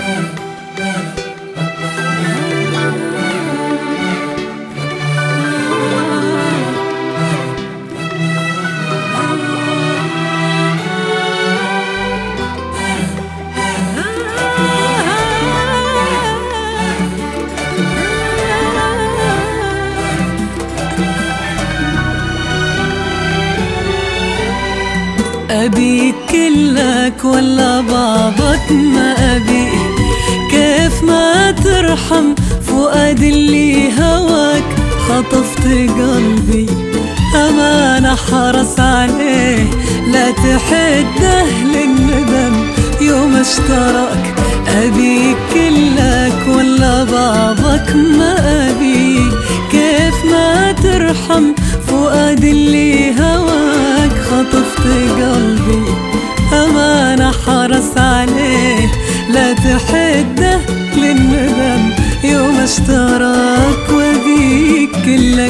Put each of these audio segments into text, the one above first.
أبيك كلك ولا بعضك ما أبي، كيف ما ترحم فؤاد اللي هواك خطفت قلبي، أمانة حرص عليه لا تحده للندم يوم اشتراك. أبيك كلك ولا بعضك ما أبي، كيف ما ترحم فؤاد اللي هواك خطفت قلبي، أمانة حرص عليه لا تحده للندم يوم اشتراك. وأبيك كلك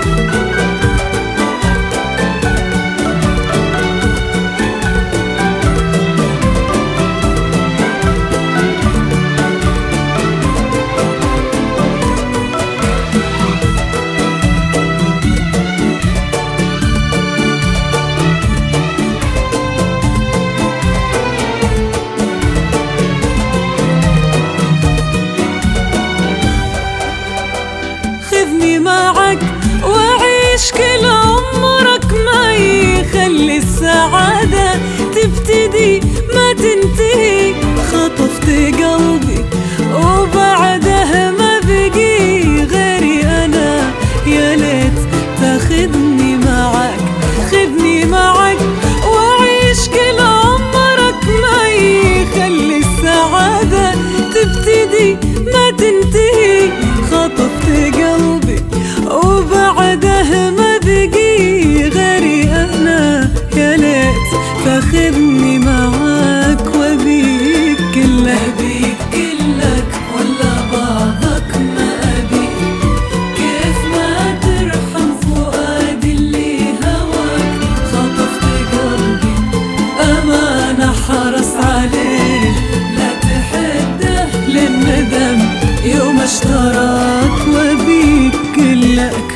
معك وعيش كل عمرك معي، خلي السعادة تبتدي ما تنتهي. خطفت قلبي وبعدها ما بقي غيري أنا، يا ليت تاخذني معك. خذني معك وعيش كل عمرك معي، خلي السعادة تبتدي ما تنتهي. خطفت قلبي وبعده ما بقي غيري أنا، يا ليت تاخذني معاك. وأبيك كلك أبيك كلك ولا بعضك ما أبي، كيف ما ترحم فؤاد اللي هواك خطفت قلبي، أمانة حرص عليه لا تحده للندم يوم اشتراك. وأبيك كلك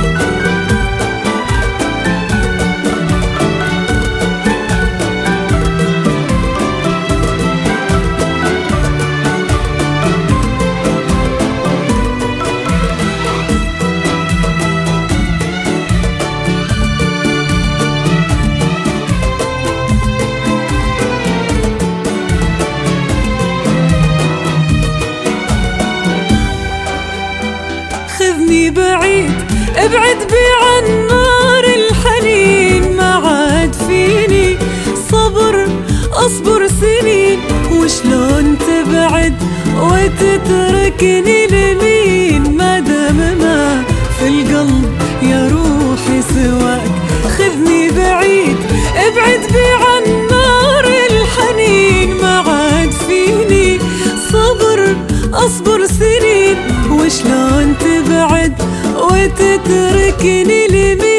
خذني بعيد ابعد بي عن نار الحنين، ما عاد فيني صبر أصبر سنين. وشلون تبعد وتتركني لمين، ما دام ما في القلب يا روحي سواك. خذني بعيد ابعد بي عن نار الحنين، ما عاد فيني صبر أصبر سنين. وشلون تبعد وتتركني لمين